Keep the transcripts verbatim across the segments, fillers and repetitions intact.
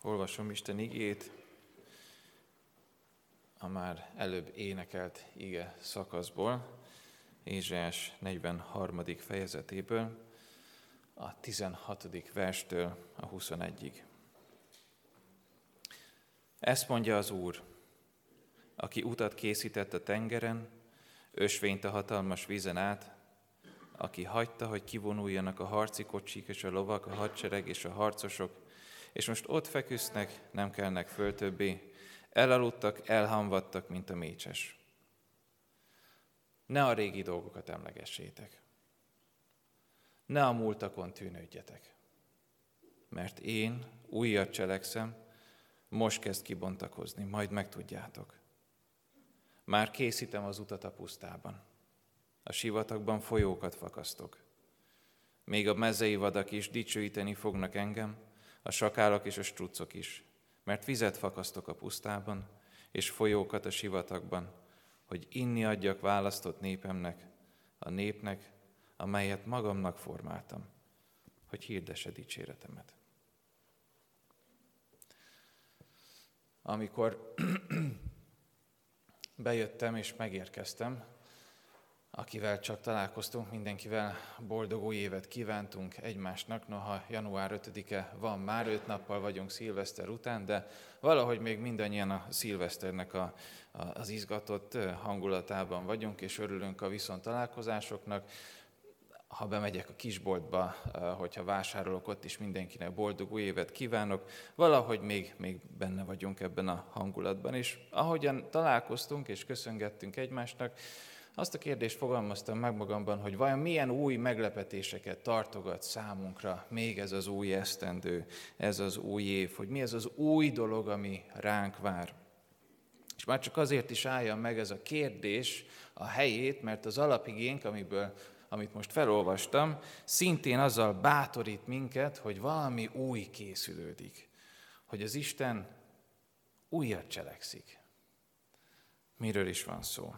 Olvasom Isten igét, a már előbb énekelt ige szakaszból, Ézsaiás negyvenharmadik fejezetéből, a tizenhatodik verstől a huszonegyig. Ezt mondja az Úr, aki utat készített a tengeren, ösvényt a hatalmas vízen át, aki hagyta, hogy kivonuljanak a harci kocsik és a lovak, a hadsereg és a harcosok, és most ott feküsznek, nem kelnek föl többé, elaludtak, elhamvadtak, mint a mécses. Ne a régi dolgokat emlegessétek. Ne a múltakon tűnődjetek. Mert én újat cselekszem, most kezd kibontakozni, majd megtudjátok. Már készítem az utat a pusztában. A sivatagban folyókat fakasztok. Még a mezei vadak is dicsőíteni fognak engem, a sakálok és a struccok is, mert vizet fakasztok a pusztában, és folyókat a sivatagban, hogy inni adjak választott népemnek, a népnek, amelyet magamnak formáltam, hogy hirdesse dicséretemet. Amikor bejöttem és megérkeztem, akivel csak találkoztunk, mindenkivel boldog új évet kívántunk egymásnak, noha január ötödike van már, öt nappal vagyunk szilveszter után, de valahogy még mindannyian a szilveszternek a, a, az izgatott hangulatában vagyunk, és örülünk a viszontalálkozásoknak. Ha bemegyek a kisboltba, hogyha vásárolok, ott is mindenkinek boldog új évet kívánok, valahogy még, még benne vagyunk ebben a hangulatban. És ahogyan találkoztunk és köszöngettünk egymásnak, azt a kérdést fogalmaztam meg magamban, hogy vajon milyen új meglepetéseket tartogat számunkra még ez az új esztendő, ez az új év, hogy mi ez az új dolog, ami ránk vár. És már csak azért is állja meg ez a kérdés a helyét, mert az alapigénk, amiből, amit most felolvastam, szintén azzal bátorít minket, hogy valami új készülődik, hogy az Isten újat cselekszik. Miről is van szó?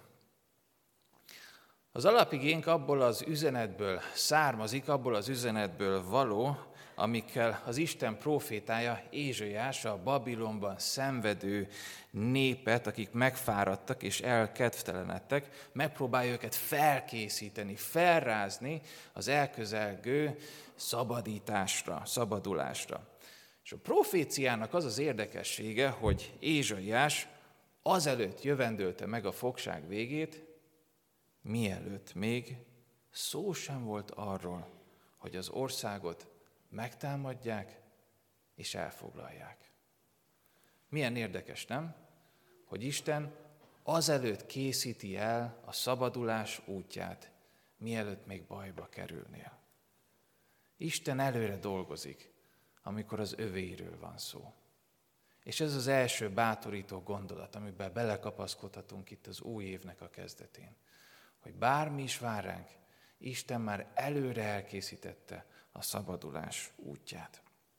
Az alapigénk abból az üzenetből származik, abból az üzenetből való, amikkel az Isten prófétája Ézsaiás a Babilonban szenvedő népet, akik megfáradtak és elkedvtelenedtek, megpróbálja őket felkészíteni, felrázni az elközelgő szabadításra, szabadulásra. És a proféciának az az érdekessége, hogy Ézsaiás azelőtt jövendölte meg a fogság végét, mielőtt még szó sem volt arról, hogy az országot megtámadják és elfoglalják. Milyen érdekes, nem? Hogy Isten azelőtt készíti el a szabadulás útját, mielőtt még bajba kerülnél. Isten előre dolgozik, amikor az övéiről van szó. És ez az első bátorító gondolat, amiben belekapaszkodhatunk itt az új évnek a kezdetén. Hogy bármi is vár ránk, Isten már előre elkészítette a szabadulás útját.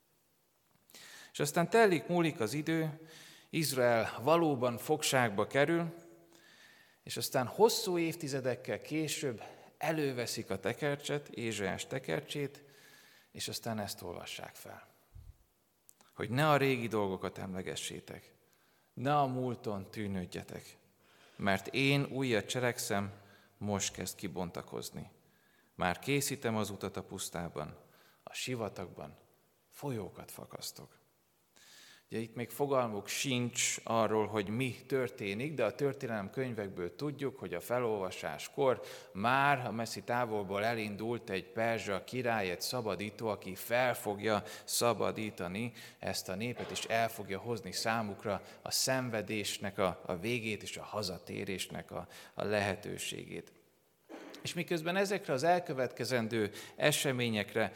És aztán telik, múlik az idő, Izrael valóban fogságba kerül, és aztán hosszú évtizedekkel később előveszik a tekercset, Ézsaiás tekercsét, és aztán ezt olvassák fel. Hogy ne a régi dolgokat emlegessétek, ne a múlton tűnődjetek, mert én újat cselekszem, most kezd kibontakozni. Már készítem az utat a pusztában, a sivatagban folyókat fakasztok. Ugye itt még fogalmuk sincs arról, hogy mi történik, de a történelem könyvekből tudjuk, hogy a felolvasáskor már a messzi távolból elindult egy perzsa király, egy szabadító, aki fel fogja szabadítani ezt a népet, és el fogja hozni számukra a szenvedésnek a, a végét és a hazatérésnek a, a lehetőségét. És miközben ezekre az elkövetkezendő eseményekre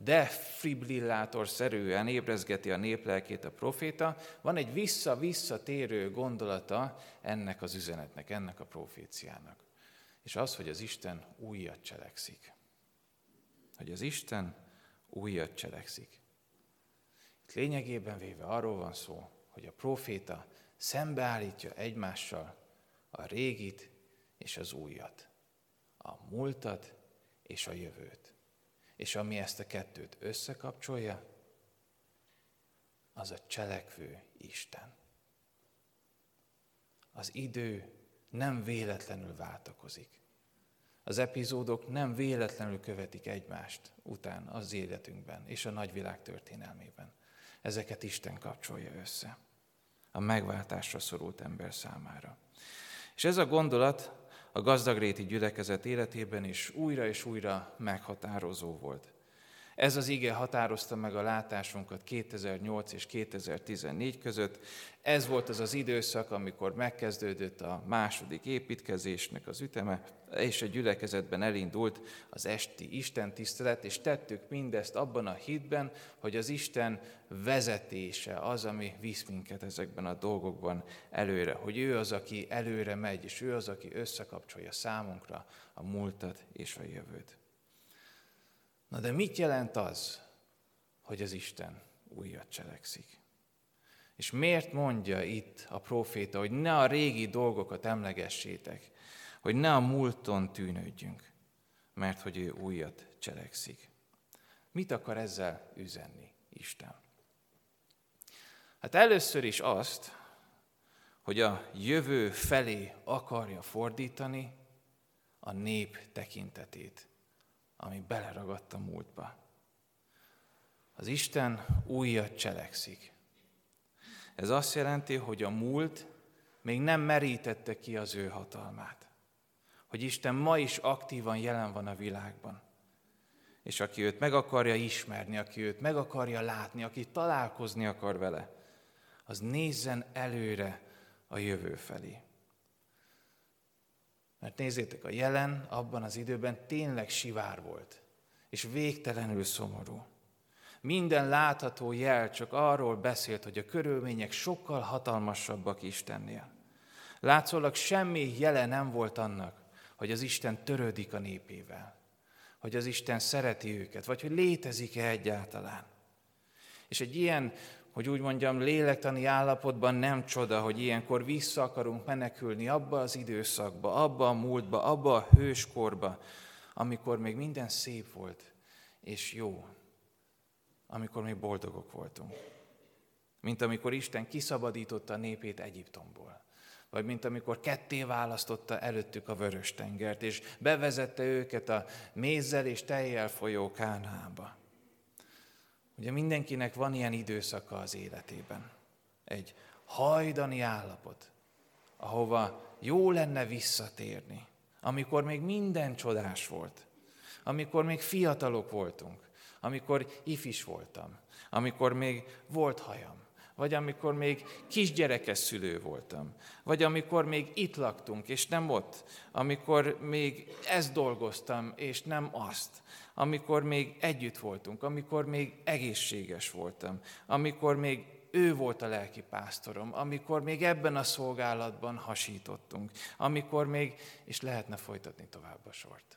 defibrillátorszerűen ébrezgeti a néplelkét a proféta, van egy vissza-visszatérő gondolata ennek az üzenetnek, ennek a proféciának. És az, hogy az Isten újat cselekszik. Hogy az Isten újat cselekszik. Itt lényegében véve arról van szó, hogy a proféta szembeállítja egymással a régit és az újat. A múltat és a jövőt. És ami ezt a kettőt összekapcsolja, az a cselekvő Isten. Az idő nem véletlenül váltakozik. Az epizódok nem véletlenül követik egymást után az életünkben és a nagyvilág történelmében. Ezeket Isten kapcsolja össze a megváltásra szorult ember számára. És ez a gondolat a gazdagréti gyülekezet életében is újra és újra meghatározó volt. Ez az ige határozta meg a látásunkat kétezer-nyolc és kétezer-tizennégy között. Ez volt az az időszak, amikor megkezdődött a második építkezésnek az üteme, és a gyülekezetben elindult az esti istentisztelet, és tettük mindezt abban a hitben, hogy az Isten vezetése az, ami visz minket ezekben a dolgokban előre, hogy ő az, aki előre megy, és ő az, aki összekapcsolja számunkra a múltat és a jövőt. Na de mit jelent az, hogy az Isten újat cselekszik? És miért mondja itt a próféta, hogy ne a régi dolgokat emlegessétek, hogy ne a múlton tűnődjünk, mert hogy ő újat cselekszik? Mit akar ezzel üzenni Isten? Hát először is azt, hogy a jövő felé akarja fordítani a nép tekintetét, ami beleragadt a múltba. Az Isten újat cselekszik. Ez azt jelenti, hogy a múlt még nem merítette ki az ő hatalmát. Hogy Isten ma is aktívan jelen van a világban. És aki őt meg akarja ismerni, aki őt meg akarja látni, aki találkozni akar vele, az nézzen előre a jövő felé. Mert nézzétek, a jelen abban az időben tényleg sivár volt, és végtelenül szomorú. Minden látható jel csak arról beszélt, hogy a körülmények sokkal hatalmasabbak Istennél. Látszólag semmi jele nem volt annak, hogy az Isten törődik a népével, hogy az Isten szereti őket, vagy hogy létezik-e egyáltalán. És egy ilyen, hogy úgy mondjam, lélektani állapotban nem csoda, hogy ilyenkor vissza akarunk menekülni abba az időszakba, abba a múltba, abba a hőskorba, amikor még minden szép volt és jó, amikor még boldogok voltunk. Mint amikor Isten kiszabadította a népét Egyiptomból, vagy mint amikor ketté választotta előttük a Vörös-tengert, és bevezette őket a mézzel és tejjel folyó Kánaánba. Ugye mindenkinek van ilyen időszaka az életében. Egy hajdani állapot, ahova jó lenne visszatérni, amikor még minden csodás volt, amikor még fiatalok voltunk, amikor ifis voltam, amikor még volt hajam, vagy amikor még kisgyerekes szülő voltam, vagy amikor még itt laktunk, és nem ott, amikor még ezt dolgoztam, és nem azt, amikor még együtt voltunk, amikor még egészséges voltam, amikor még ő volt a lelki pásztorom, amikor még ebben a szolgálatban hasítottunk, amikor még, és lehetne folytatni tovább a sort.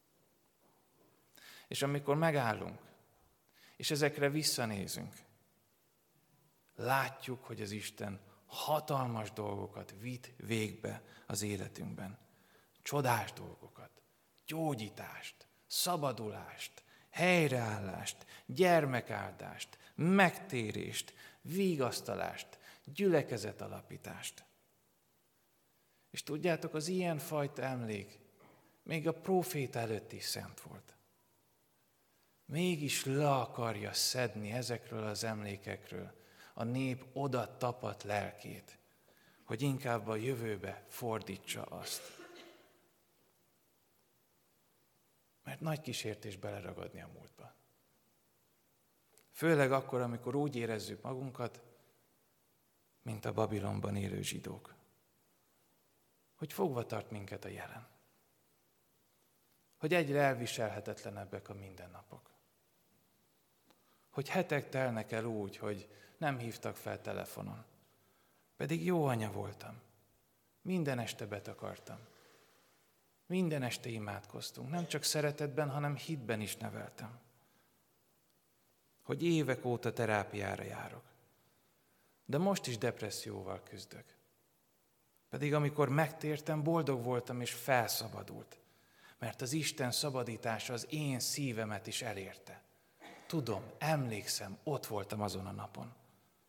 És amikor megállunk, és ezekre visszanézünk, látjuk, hogy az Isten hatalmas dolgokat vitt végbe az életünkben. Csodás dolgokat, gyógyítást, szabadulást, helyreállást, gyermekáldást, megtérést, vigasztalást, gyülekezetalapítást. És tudjátok, az ilyen fajta emlék még a próféta előtt is szent volt. Mégis le akarja szedni ezekről az emlékekről a nép oda tapadt lelkét, hogy inkább a jövőbe fordítsa azt. Mert nagy kísértés beleragadni a múltba. Főleg akkor, amikor úgy érezzük magunkat, mint a Babilonban élő zsidók. Hogy fogva tart minket a jelen. Hogy egyre elviselhetetlenebbek a mindennapok. Hogy hetek telnek el úgy, hogy nem hívtak fel telefonon. Pedig jó anya voltam. Minden este betakartam. Minden este imádkoztunk. Nem csak szeretetben, hanem hitben is neveltem. Hogy évek óta terápiára járok. De most is depresszióval küzdök. Pedig amikor megtértem, boldog voltam és felszabadult. Mert az Isten szabadítása az én szívemet is elérte. Tudom, emlékszem, ott voltam azon a napon.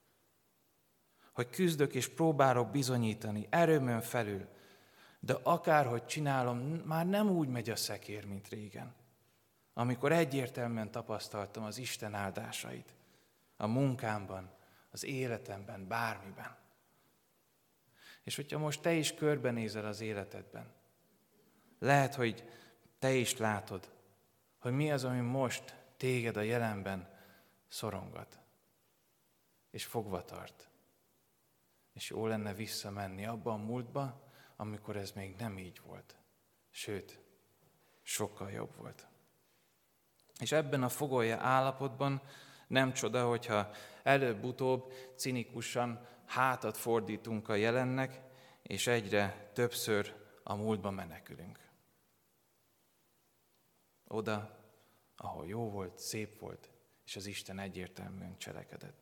hogy küzdök és próbálok bizonyítani erőmön felül, de akárhogy csinálom, már nem úgy megy a szekér, mint régen. Amikor egyértelműen tapasztaltam az Isten áldásait, a munkámban, az életemben, bármiben. És hogyha most te is körbenézel az életedben, lehet, hogy te is látod, hogy mi az, ami most téged a jelenben szorongat, és fogva tart. És jó lenne visszamenni abba a múltba, amikor ez még nem így volt. Sőt, sokkal jobb volt. És ebben a fogolyja állapotban nem csoda, hogyha előbb-utóbb cinikusan hátat fordítunk a jelennek, és egyre többször a múltba menekülünk. Oda, ahol jó volt, szép volt, és az Isten egyértelműen cselekedett.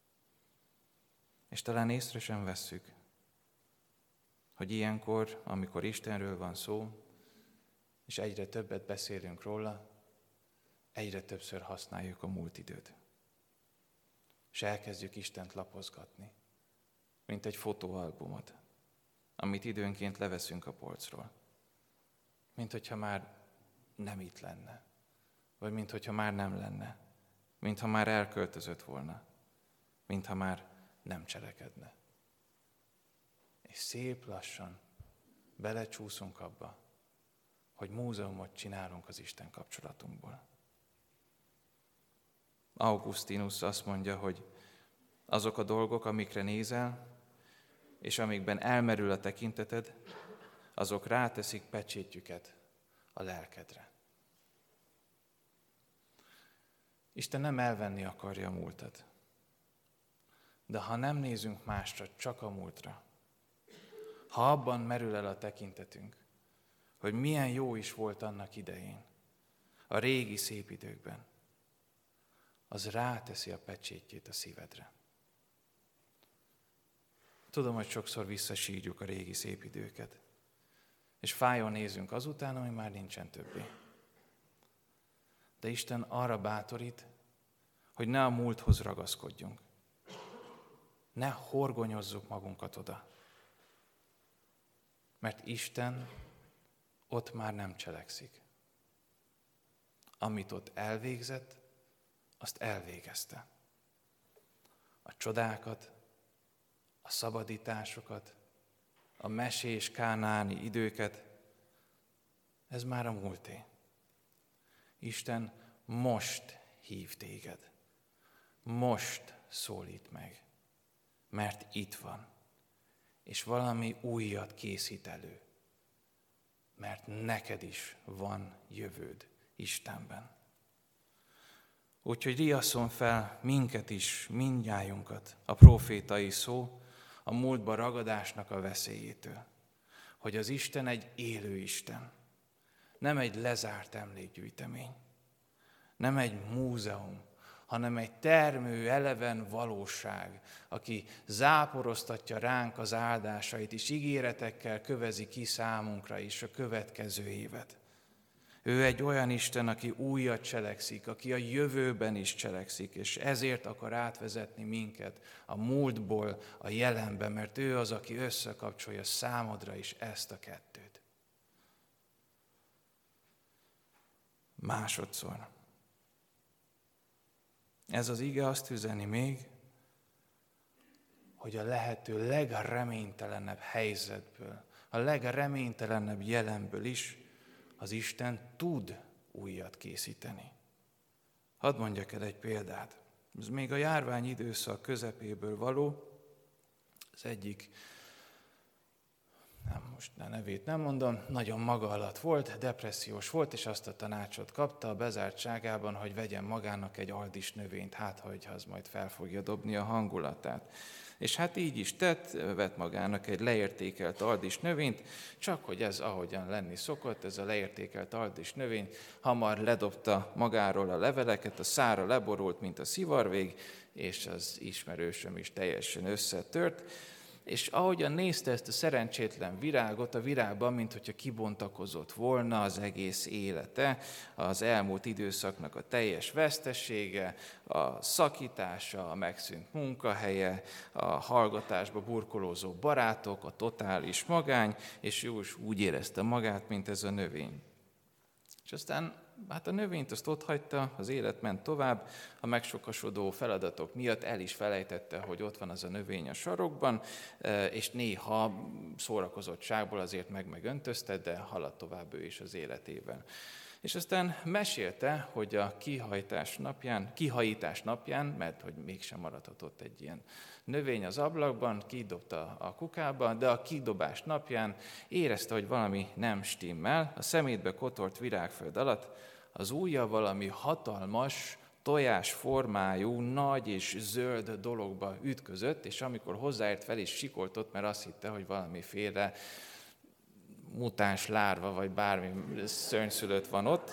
És talán észre sem vesszük, hogy ilyenkor, amikor Istenről van szó, és egyre többet beszélünk róla, egyre többször használjuk a múlt időt. És elkezdjük Istent lapozgatni, mint egy fotóalbumot, amit időnként leveszünk a polcról. Mint hogyha már nem itt lenne, vagy mint hogyha már nem lenne, mintha már elköltözött volna, mintha már nem cselekedne. És szép lassan belecsúszunk abba, hogy múzeumot csinálunk az Isten kapcsolatunkból. Augustinus azt mondja, hogy azok a dolgok, amikre nézel, és amikben elmerül a tekinteted, azok ráteszik pecsétjüket a lelkedre. Isten nem elvenni akarja a múltat, de ha nem nézünk másra, csak a múltra, ha abban merül el a tekintetünk, hogy milyen jó is volt annak idején, a régi szép időkben, az ráteszi a pecsétjét a szívedre. Tudom, hogy sokszor visszasírjuk a régi szép időket, és fájón nézünk azután, ami már nincsen többé. De Isten arra bátorít, hogy ne a múlthoz ragaszkodjunk. Ne horgonyozzuk magunkat oda. Mert Isten ott már nem cselekszik. Amit ott elvégzett, azt elvégezte. A csodákat, a szabadításokat, a mesés kánaáni időket, ez már a múlté. Isten most hív téged. Most szólít meg. Mert itt van. És valami újat készít elő. Mert neked is van jövőd Istenben. Úgyhogy riasszon fel minket is, mindnyájunkat a prófétai szó a múltba ragadásnak a veszélyétől. Hogy az Isten egy élő Isten. Nem egy lezárt emlékgyűjtemény. Nem egy múzeum, hanem egy termő, eleven valóság, aki záporoztatja ránk az áldásait, és ígéretekkel kövezi ki számunkra is a következő évet. Ő egy olyan Isten, aki újat cselekszik, aki a jövőben is cselekszik, és ezért akar átvezetni minket a múltból a jelenbe, mert ő az, aki összekapcsolja számodra is ezt a kettőt. Másodszor. Ez az ige azt üzeni még, hogy a lehető legreménytelenebb helyzetből, a legreménytelenebb jelenből is az Isten tud újat készíteni. Hadd mondjak el egy példát. Ez még a járvány időszak közepéből való. Az egyik, nem, most a nevét nem mondom, nagyon maga alatt volt, depressziós volt, és azt a tanácsot kapta a bezártságában, hogy vegyen magának egy aldis növényt, hát hogyha az majd fel fogja dobni a hangulatát. És hát így is tett, vett magának egy leértékelt aldis növényt, csak hogy ez ahogyan lenni szokott, ez a leértékelt aldis növény hamar ledobta magáról a leveleket, a szára leborult, mint a szivarvég, és az ismerősöm is teljesen összetört. És ahogyan nézte ezt a szerencsétlen virágot, a virágban, mint hogyha kibontakozott volna az egész élete, az elmúlt időszaknak a teljes vesztesége, a szakítása, a megszűnt munkahelye, a hallgatásba burkolózó barátok, a totális magány, és Józs úgy érezte magát, mint ez a növény. És aztán hát a növényt azt otthagyta, az élet ment tovább, a megsokasodó feladatok miatt el is felejtette, hogy ott van az a növény a sarokban, és néha szórakozottságból azért meg-megöntözte, de haladt tovább ő is az életében. És aztán mesélte, hogy a kihajtás napján, kihajítás napján, mert hogy mégsem maradhatott egy ilyen növény az ablakban, kidobta a kukába, de a kidobás napján érezte, hogy valami nem stimmel, a szemétbe kotort virágföld alatt az ujja valami hatalmas, tojás formájú, nagy és zöld dologba ütközött, és amikor hozzáért, fel is sikoltott, mert azt hitte, hogy valamiféle mutáns lárva, vagy bármi szörnyszülött van ott,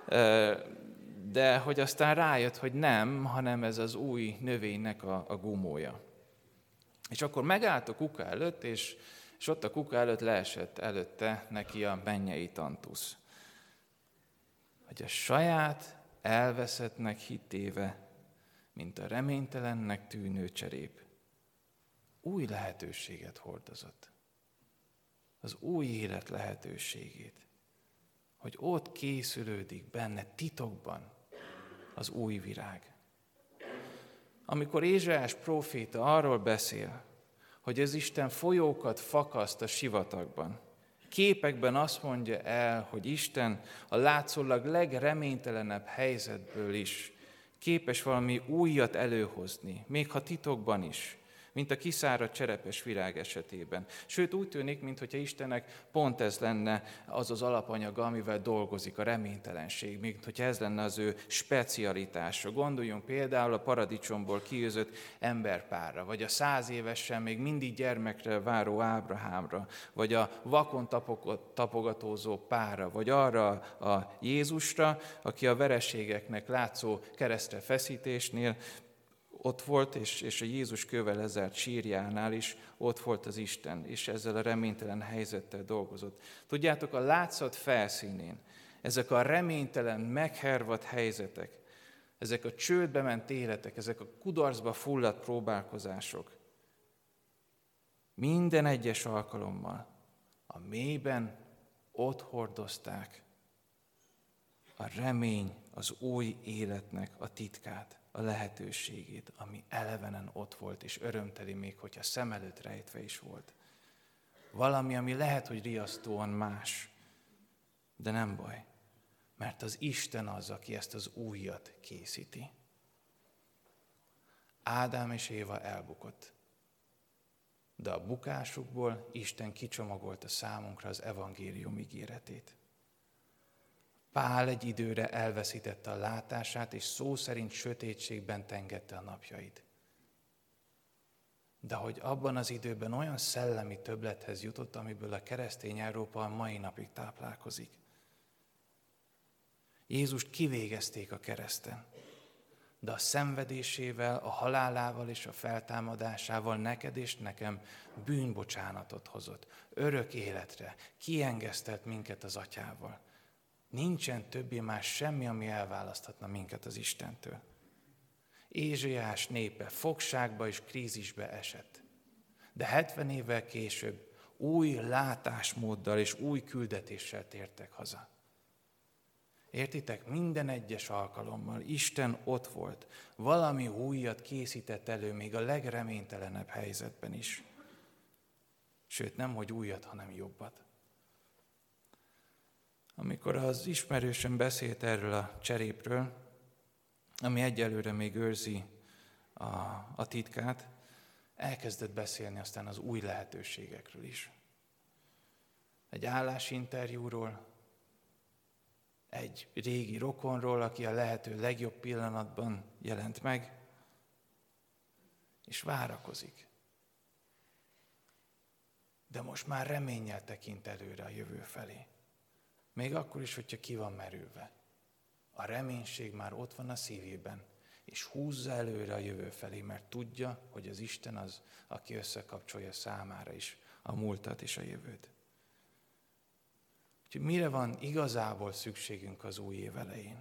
de hogy aztán rájött, hogy nem, hanem ez az új növénynek a, a gumója. És akkor megállt a kuka előtt, és, és ott a kuka előtt leesett előtte neki a mennyei tantusz. Hogy a saját elveszettnek hittéve, mint a reménytelennek tűnő cserép, új lehetőséget hordozott. Az új élet lehetőségét, hogy ott készülődik benne titokban az új virág. Amikor Ézsaiás próféta arról beszél, hogy az Isten folyókat fakaszt a sivatagban, képekben azt mondja el, hogy Isten a látszólag legreménytelenebb helyzetből is képes valami újat előhozni, még ha titokban is, mint a kiszáradt cserepes virág esetében. Sőt, úgy tűnik, mintha Istennek pont ez lenne az az alapanyaga, amivel dolgozik, a reménytelenség, mint hogyha ez lenne az ő specialitása. Gondoljunk például a paradicsomból kiűzött emberpárra, vagy a száz évesen még mindig gyermekre váró Ábrahámra, vagy a vakon tapogatózó párra, vagy arra a Jézusra, aki a vereségeknek látszó keresztre feszítésnél ott volt, és, és a Jézus kővel lezárt sírjánál is ott volt az Isten, és ezzel a reménytelen helyzettel dolgozott. Tudjátok, a látszat felszínén ezek a reménytelen, meghervadt helyzetek, ezek a csődbe ment életek, ezek a kudarcba fulladt próbálkozások minden egyes alkalommal a mélyben ott hordozták a remény, az új életnek a titkát, a lehetőségét, ami elevenen ott volt, és örömteli, még hogyha szem előtt rejtve is volt. Valami, ami lehet, hogy riasztóan más, de nem baj, mert az Isten az, aki ezt az újat készíti. Ádám és Éva elbukott, de a bukásukból Isten kicsomagolta számunkra az evangélium ígéretét. Pál egy időre elveszítette a látását, és szó szerint sötétségben tengette a napjait. De hogy abban az időben olyan szellemi többlethez jutott, amiből a keresztény Európa a mai napig táplálkozik. Jézust kivégezték a kereszten, de a szenvedésével, a halálával és a feltámadásával neked és nekem bűnbocsánatot hozott, örök életre, kiengesztelt minket az Atyával. Nincsen többé más semmi, ami elválaszthatna minket az Istentől. Ézsaiás népe fogságba és krízisbe esett, de hetven évvel később új látásmóddal és új küldetéssel tértek haza. Értitek, minden egyes alkalommal Isten ott volt, valami újat készített elő még a legreménytelenebb helyzetben is. Sőt, nem hogy újat, hanem jobbat. Amikor az ismerősöm beszélt erről a cserépről, ami egyelőre még őrzi a, a titkát, elkezdett beszélni aztán az új lehetőségekről is. Egy állásinterjúról, egy régi rokonról, aki a lehető legjobb pillanatban jelent meg, és várakozik. De most már reménnyel tekint előre a jövő felé. Még akkor is, hogyha ki van merülve. A reménység már ott van a szívében. és húzza előre a jövő felé, mert tudja, hogy az Isten az, aki összekapcsolja számára is a múltat és a jövőt. Úgyhogy mire van igazából szükségünk az új év elején?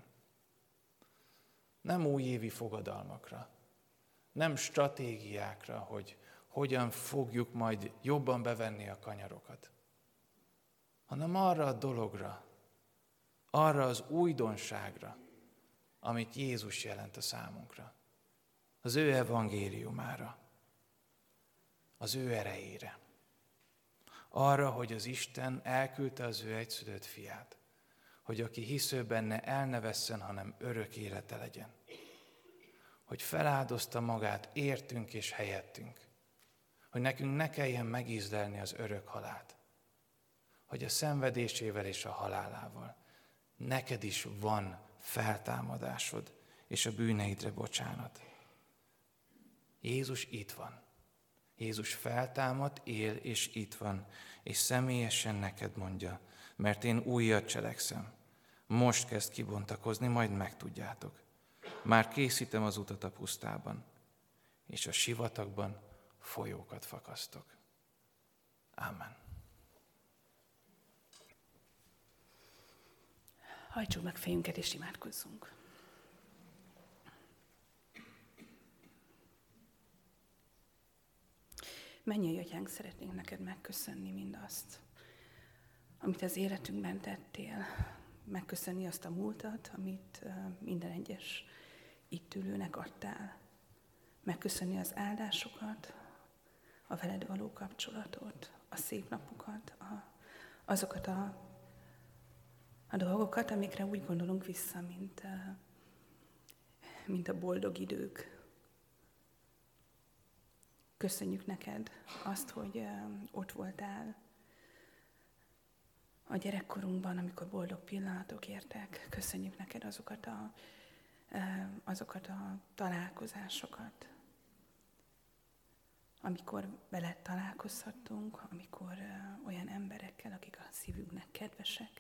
Nem újévi fogadalmakra, nem stratégiákra, hogy hogyan fogjuk majd jobban bevenni a kanyarokat, hanem arra a dologra, arra az újdonságra, amit Jézus jelent a számunkra, az ő evangéliumára, az ő erejére, arra, hogy az Isten elküldte az ő egyszülött fiát, hogy aki hisz benne, el ne vesszen, hanem örök élete legyen. Hogy feláldozta magát értünk és helyettünk, hogy nekünk ne kelljen megízlelni az örök halált, hogy a szenvedésével és a halálával neked is van feltámadásod és a bűneidre bocsánat. Jézus itt van. Jézus feltámad, él és itt van, és személyesen neked mondja, mert én újat cselekszem. Most kezd kibontakozni, majd megtudjátok. Már készítem az utat a pusztában, és a sivatagban folyókat fakasztok. Ámen. Hajtsuk meg fejünket és imádkozzunk. Mennyei Atyánk, szeretnénk neked megköszönni mindazt, amit az életünkben tettél. Megköszönni azt a múltat, amit minden egyes itt ülőnek adtál. Megköszönni az áldásokat, a veled való kapcsolatot, a szép napokat, a, azokat a, a dolgokat, amikre úgy gondolunk vissza, mint, mint a boldog idők. Köszönjük neked azt, hogy ott voltál a gyerekkorunkban, amikor boldog pillanatok értek. Köszönjük neked azokat a, azokat a találkozásokat, amikor veled találkozhattunk, amikor olyan emberekkel, akik a szívünknek kedvesek.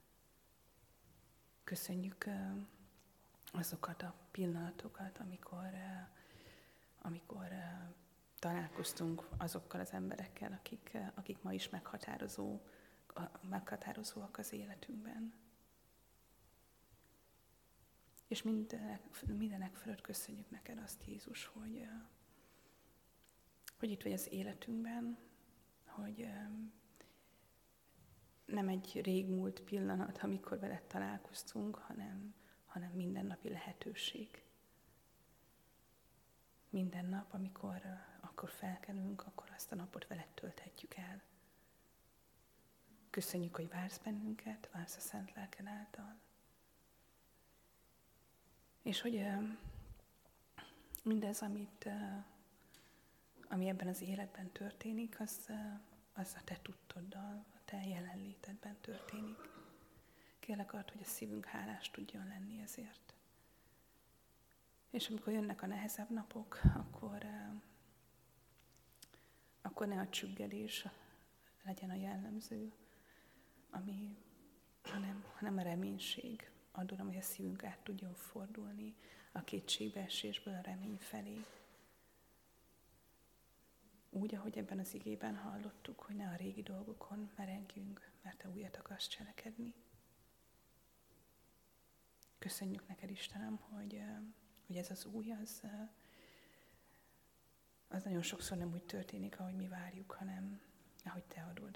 Köszönjük azokat a pillanatokat, amikor, amikor találkoztunk azokkal az emberekkel, akik, akik ma is meghatározó, meghatározóak az életünkben. És mindenek, mindenek fölött köszönjük neked azt, Jézus, hogy, hogy itt vagy az életünkben, hogy nem egy régmúlt pillanat, amikor veled találkoztunk, hanem, hanem mindennapi lehetőség. Minden nap, amikor akkor felkelünk, akkor azt a napot veled tölthetjük el. Köszönjük, hogy vársz bennünket, vársz a Szent Lelked által. És hogy mindez, amit, ami ebben az életben történik, az, az a te tudtoddal, a te jelenlétedben történik. Kérlek arra, hogy a szívünk hálás tudjon lenni ezért. És amikor jönnek a nehezebb napok, akkor, akkor ne a csüggedés legyen a jellemző, ami, hanem, hanem a reménység. Add, Uram, hogy a szívünk át tudjon fordulni a kétségbeesésből a remény felé. Úgy, ahogy ebben az igében hallottuk, hogy ne a régi dolgokon merengjünk, mert te újat akarsz cselekedni. Köszönjük neked, Istenem, hogy, hogy ez az új, az, az nagyon sokszor nem úgy történik, ahogy mi várjuk, hanem ahogy te adod.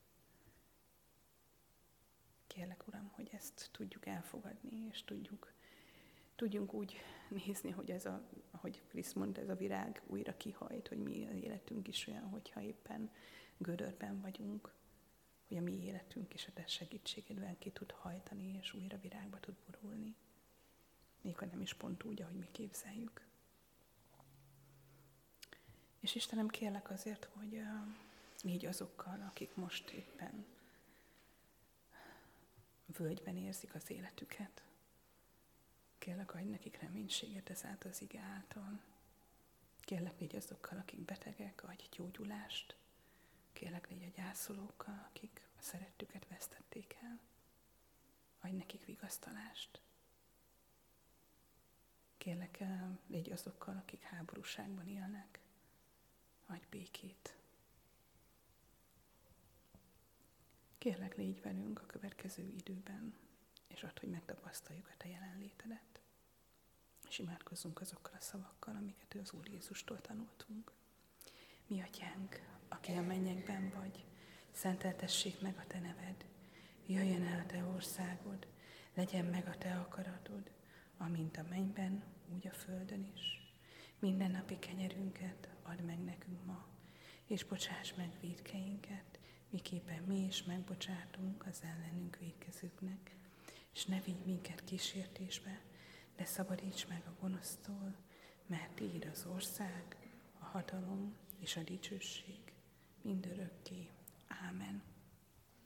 Kérlek, Uram, hogy ezt tudjuk elfogadni, és tudjuk, tudjunk úgy nézni, hogy ez a, ahogy Krisz mondta, ez a virág újra kihajt, hogy mi az életünk is olyan, hogyha éppen gödörben vagyunk, hogy a mi életünk is a te segítségedben ki tud hajtani, és újra virágba tud borulni. Még ha nem is pont úgy, ahogy mi képzeljük. És Istenem, kérlek azért, hogy uh, így azokkal, akik most éppen völgyben érzik az életüket, kérlek, adj nekik reménységet ezáltal az ige által. Kérlek, légy azokkal, akik betegek, adj gyógyulást. Kérlek, légy a gyászolókkal, akik a szerettüket vesztették el. Adj nekik vigasztalást. Kérlek, légy azokkal, akik háborúságban élnek. Adj békét. Kérlek, légy velünk a következő időben, és add, hogy megtapasztaljuk a Te jelenlétedet. És imádkozzunk azokkal a szavakkal, amiket az Úr Jézustól tanultunk. Mi Atyánk, aki a mennyekben vagy, szenteltessék meg a Te neved. Jöjjön el a Te országod, legyen meg a Te akaratod, amint a mennyben, úgy a földön is. Minden napi kenyerünket add meg nekünk ma, és bocsáss meg vétkeinket, miképpen mi is megbocsátunk az ellenünk vétkezőknek. És ne vigy minket kísértésbe, de szabadíts meg a gonosztól, mert Tiéd az ország, a hatalom és a dicsőség mindörökké. Ámen.